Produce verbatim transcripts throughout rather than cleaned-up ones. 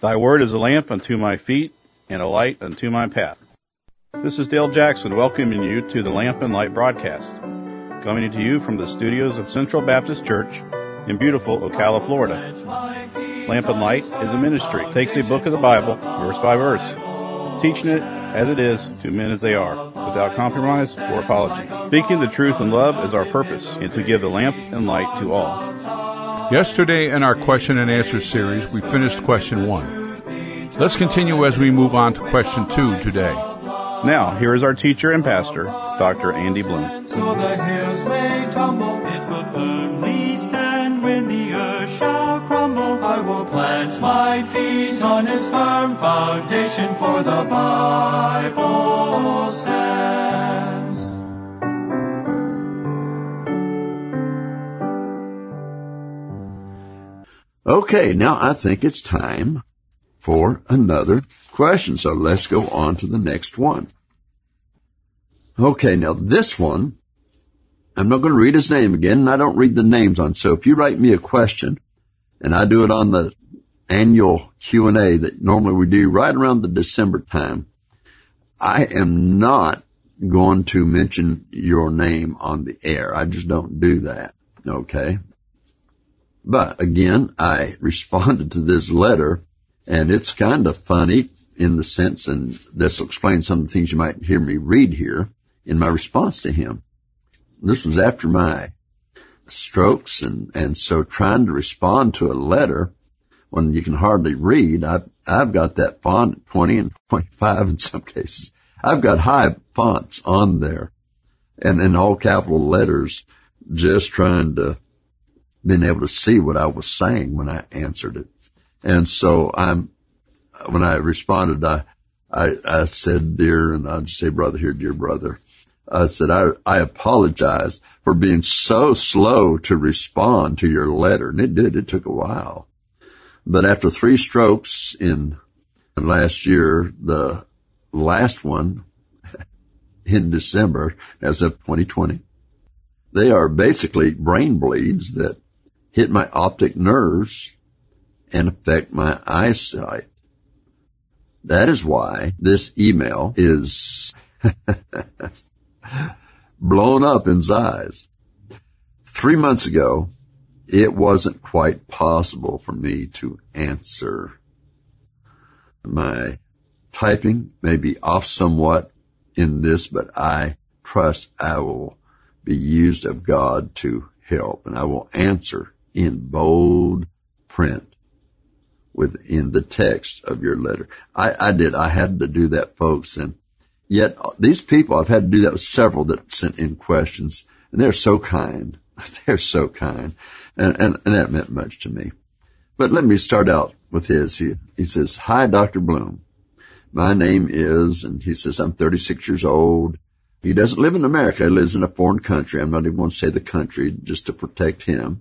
Thy word is a lamp unto my feet and a light unto my path. This is Dale Jackson welcoming you to the Lamp and Light broadcast, coming to you from the studios of Central Baptist Church in beautiful Ocala, Florida. Lamp and Light is a ministry. It takes a book of the Bible, verse by verse, teaching it as it is to men as they are, without compromise or apology. Speaking the truth in love is our purpose, and to give the lamp and light to all. Yesterday in our question and answer series, we finished question one. Let's continue as we move on to question two today. Now, here is our teacher and pastor, Doctor Andy Bloom. So the hills may tumble, it will firmly stand when the earth shall crumble. I will plant my feet on his firm foundation, for the Bible stands. Okay, now I think it's time for another question. So let's go on to the next one. Okay, now this one, I'm not going to read his name again, and I don't read the names on. So if you write me a question, and I do it on the annual Q and A that normally we do right around the December time, I am not going to mention your name on the air. I just don't do that, okay? But again, I responded to this letter, and it's kind of funny in the sense, and this will explain some of the things you might hear me read here in my response to him. This was after my strokes, and, and so trying to respond to a letter when you can hardly read, I, I've got that font at twenty and twenty-five in some cases. I've got high fonts on there, and in all capital letters, just trying to been able to see what I was saying when I answered it. And so I'm, when I responded, I, I, I said, dear, and I'll just say brother here, dear brother. I said, I, I apologize for being so slow to respond to your letter. And it did, it took a while. But after three strokes in last year, the last one in December, as of twenty twenty, they are basically brain bleeds that hit my optic nerves and affect my eyesight. That is why this email is blown up in size. Three months ago, it wasn't quite possible for me to answer. My typing may be off somewhat in this, but I trust I will be used of God to help, and I will answer in bold print within the text of your letter. I, I did. I had to do that, folks. And yet these people, I've had to do that with several that sent in questions, and they're so kind. They're so kind. And, and, and that meant much to me. But let me start out with his. He, he says, hi, Doctor Bloom. My name is, and he says, I'm thirty-six years old. He doesn't live in America. He lives in a foreign country. I'm not even going to say the country just to protect him.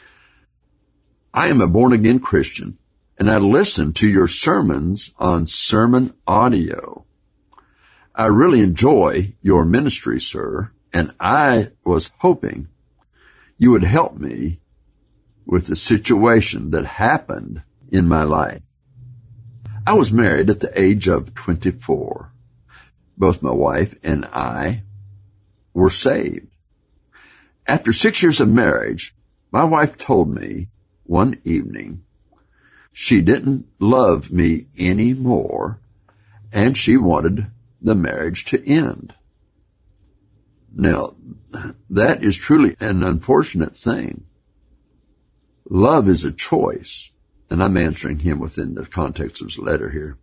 I am a born-again Christian, and I listen to your sermons on Sermon Audio. I really enjoy your ministry, sir, and I was hoping you would help me with the situation that happened in my life. I was married at the age of twenty-four. Both my wife and I were saved. After six years of marriage, my wife told me one evening she didn't love me anymore, and she wanted the marriage to end. Now, that is truly an unfortunate thing. Love is a choice, and I'm answering him within the context of his letter here.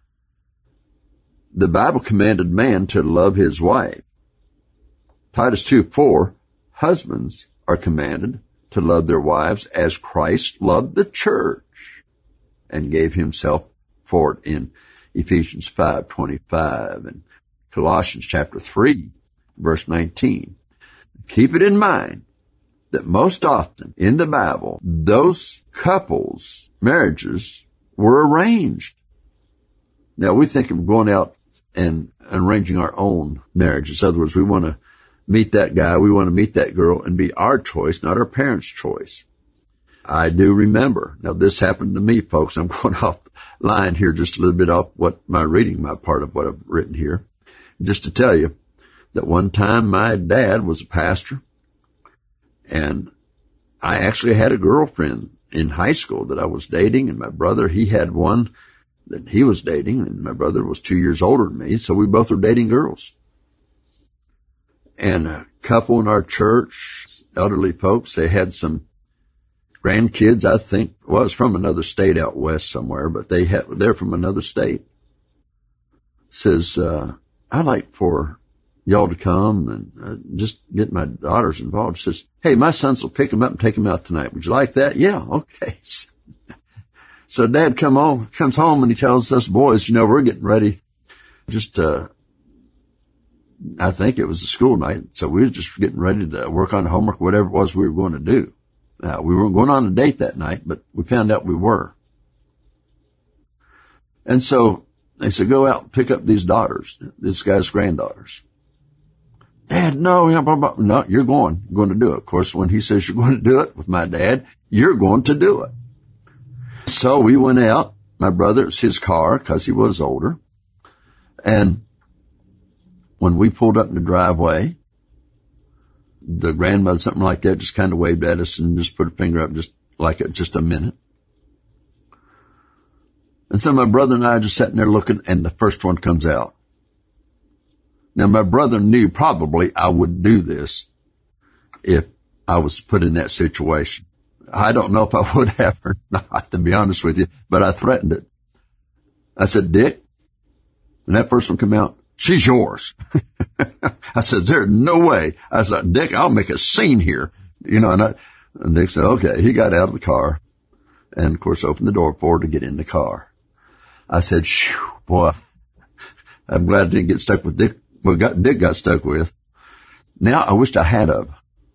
The Bible commanded man to love his wife. Titus two four, husbands are commanded to love their wives as Christ loved the church and gave himself for it in Ephesians five twenty-five and Colossians chapter three, verse nineteen. Keep it in mind that most often in the Bible, those couples, marriages, were arranged. Now, we think of going out and arranging our own marriages. In other words, we want to meet that guy, we want to meet that girl, and be our choice, not our parents' choice. I do remember. Now, this happened to me, folks. I'm going off line here just a little bit off what my reading, my part of what I've written here. Just to tell you that one time my dad was a pastor, and I actually had a girlfriend in high school that I was dating, and my brother, he had one that he was dating, and my brother was two years older than me, so we both were dating girls. And a couple in our church, elderly folks, they had some grandkids, I think, well, it was from another state out west somewhere, but they had, they're from another state. Says, uh, I'd like for y'all to come and uh, just get my daughters involved. Says, hey, my sons will pick them up and take them out tonight. Would you like that? Yeah, okay. So Dad come home, comes home and he tells us boys, you know, we're getting ready. Just, uh, I think it was a school night. So we were just getting ready to work on homework, whatever it was we were going to do. Now, we weren't going on a date that night, but we found out we were. And so they said, go out and pick up these daughters, this guy's granddaughters. Dad, no, blah, blah, blah. No, you're going, you're going to do it. Of course, when he says you're going to do it with my dad, you're going to do it. So we went out. My brother, it was his car because he was older. And when we pulled up in the driveway, the grandmother, something like that, just kind of waved at us and just put her finger up just like a, just a minute. And so my brother and I are just sitting there looking, and the first one comes out. Now, my brother knew probably I would do this if I was put in that situation. I don't know if I would have or not, to be honest with you, but I threatened it. I said, Dick, when that first one come out, she's yours. I said, there's no way. I said, Dick, I'll make a scene here. You know, and, I, and Dick said, okay. He got out of the car and, of course, opened the door for her to get in the car. I said, shoo, boy, I'm glad I didn't get stuck with Dick. Well, got, Dick got stuck with. Now, I wished I had of.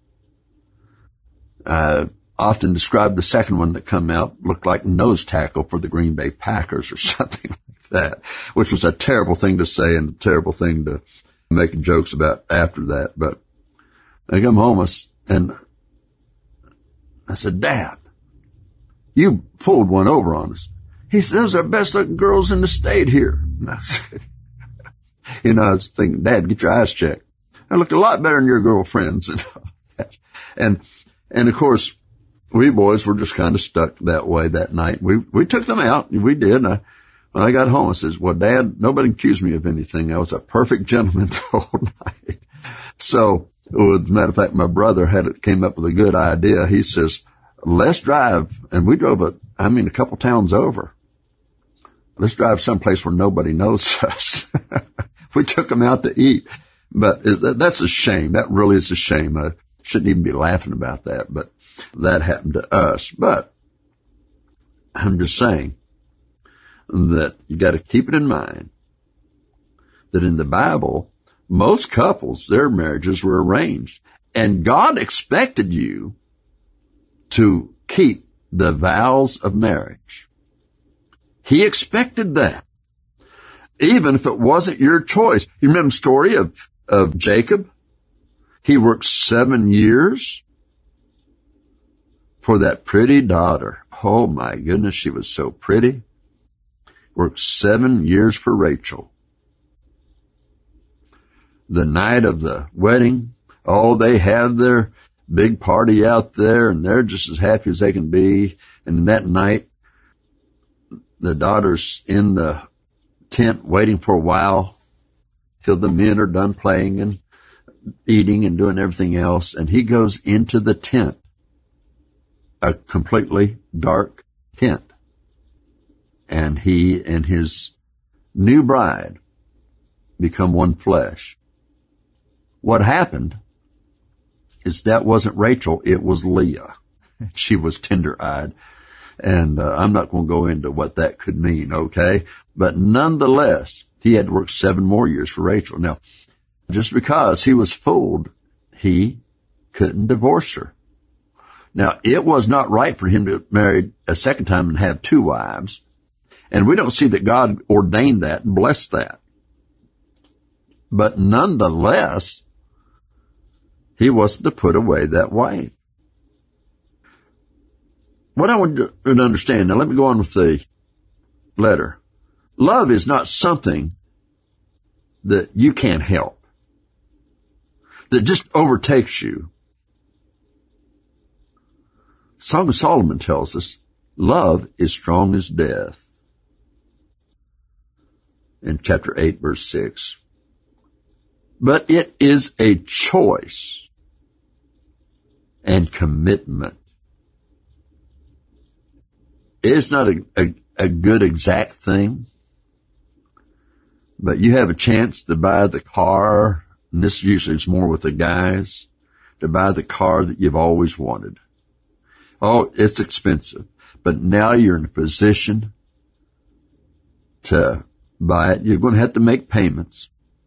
I often described the second one that come out looked like nose tackle for the Green Bay Packers or something like that, which was a terrible thing to say and a terrible thing to make jokes about after that. But I come home and I said, Dad, you pulled one over on us. He said, those are the best looking girls in the state here. And I said, you know, I was thinking, Dad, get your eyes checked. I look a lot better than your girlfriends. And, and, and of course, we boys were just kind of stuck that way that night. We, we took them out. We did. And I, when I got home, I says, well, Dad, nobody accused me of anything. I was a perfect gentleman the whole night. So, well, as a matter of fact, my brother had came up with a good idea. He says, let's drive. And we drove a, I mean, a couple towns over. Let's drive someplace where nobody knows us. We took them out to eat. But it, that's a shame. That really is a shame. I shouldn't even be laughing about that, but that happened to us. But I'm just saying that you got to keep it in mind that in the Bible, most couples, their marriages were arranged. And God expected you to keep the vows of marriage. He expected that, even if it wasn't your choice. You remember the story of, of Jacob? He worked seven years for that pretty daughter. Oh, my goodness, she was so pretty. Worked seven years for Rachel. The night of the wedding, oh, they had their big party out there, and they're just as happy as they can be. And that night, the daughter's in the tent waiting for a while till the men are done playing and eating and doing everything else. And he goes into the tent, a completely dark tent. And he and his new bride become one flesh. What happened is that wasn't Rachel, it was Leah. She was tender-eyed. And uh, I'm not going to go into what that could mean, okay? But nonetheless, he had to work seven more years for Rachel. Now, just because he was fooled, he couldn't divorce her. Now, it was not right for him to marry a second time and have two wives. And we don't see that God ordained that and blessed that. But nonetheless, he wasn't to put away that wife. what I want you to understand, now let me go on with the letter. Love is not something that you can't help, that just overtakes you. Song of Solomon tells us, love is strong as death. In chapter eight, verse six. But it is a choice and commitment. It is not a, a, a good exact thing, but you have a chance to buy the car, and this usually is more with the guys, to buy the car that you've always wanted. Oh, it's expensive, but now you're in a position to buy it. You're going to have to make payments,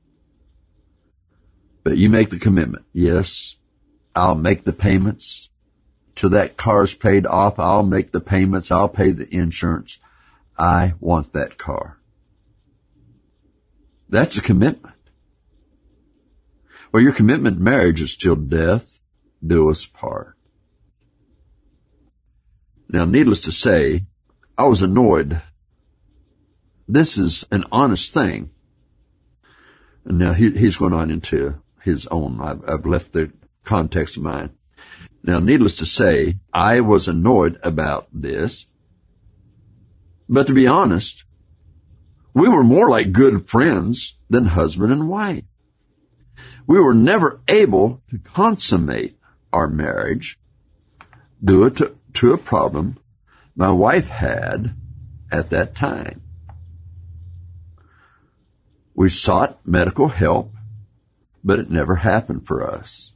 but you make the commitment. Yes, I'll make the payments till that car's paid off. I'll make the payments. I'll pay the insurance. I want that car. That's a commitment. Well, your commitment in marriage is till death do us part. Now, needless to say, I was annoyed. This is an honest thing. And now he, he's going on into his own. I've, I've left the context of mine. Now, needless to say, I was annoyed about this. But to be honest, we were more like good friends than husband and wife. We were never able to consummate our marriage due to, to a problem my wife had at that time. We sought medical help, but it never happened for us.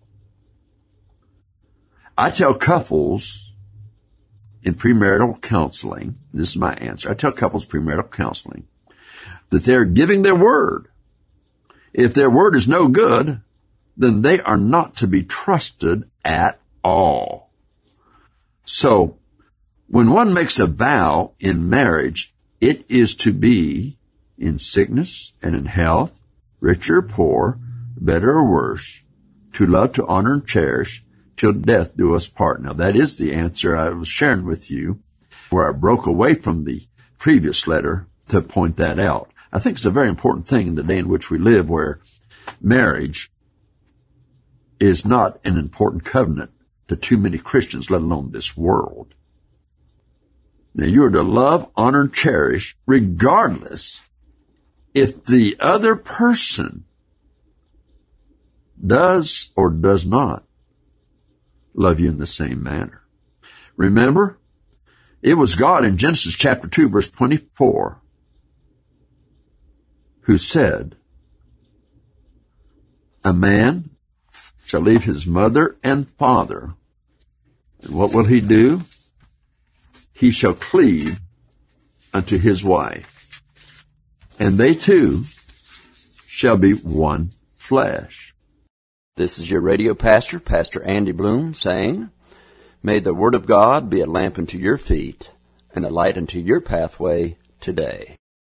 I tell couples in premarital counseling, this is my answer, I tell couples premarital counseling that they're giving their word. If their word is no good, then they are not to be trusted at all. So, when one makes a vow in marriage, it is to be in sickness and in health, rich or poor, better or worse, to love, to honor, and cherish, till death do us part. Now, that is the answer I was sharing with you, where I broke away from the previous letter to point that out. I think it's a very important thing in the day in which we live, where marriage is not an important covenant to too many Christians, let alone this world. Now, you are to love, honor, and cherish, regardless if the other person does or does not love you in the same manner. Remember, it was God in Genesis chapter two, verse twenty-four, who said, a man shall leave his mother and father, and what will he do? He shall cleave unto his wife, and they two shall be one flesh. This is your radio pastor, Pastor Andy Bloom, saying, may the Word of God be a lamp unto your feet and a light unto your pathway today.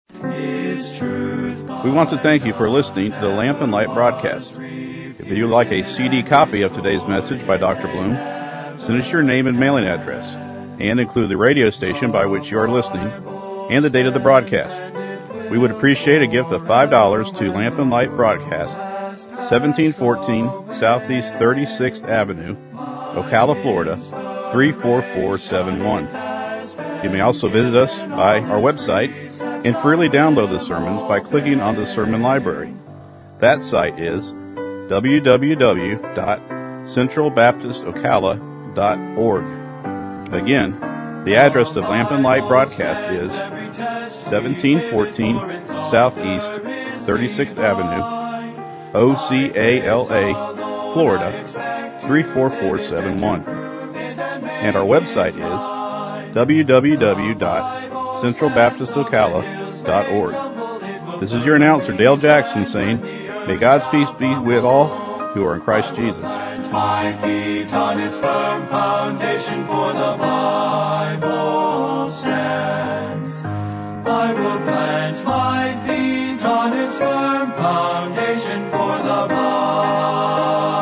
We want to thank you for listening to the Lamp and Light broadcast. If you'd like a C D copy of today's message by Doctor Bloom, send us your name and mailing address, and include the radio station by which you are listening and the date of the broadcast. We would appreciate a gift of five dollars to Lamp and Light Broadcast, seventeen fourteen Southeast thirty-sixth Avenue, Ocala, Florida, three four four seven one. You may also visit us by our website and freely download the sermons by clicking on the sermon library. That site is w w w dot central baptist ocala dot org. Again, the address of Lamp and Light Broadcast is seventeen fourteen Southeast thirty-sixth Avenue, O C A L A, Florida, three four four seven one. And our website is w w w dot central baptist ocala dot org. This is your announcer, Dale Jackson, saying, may God's peace be with all who are in Christ Jesus. My feet on its firm foundation, for the Bible stands. I will plant my feet on its firm foundation, for the Bible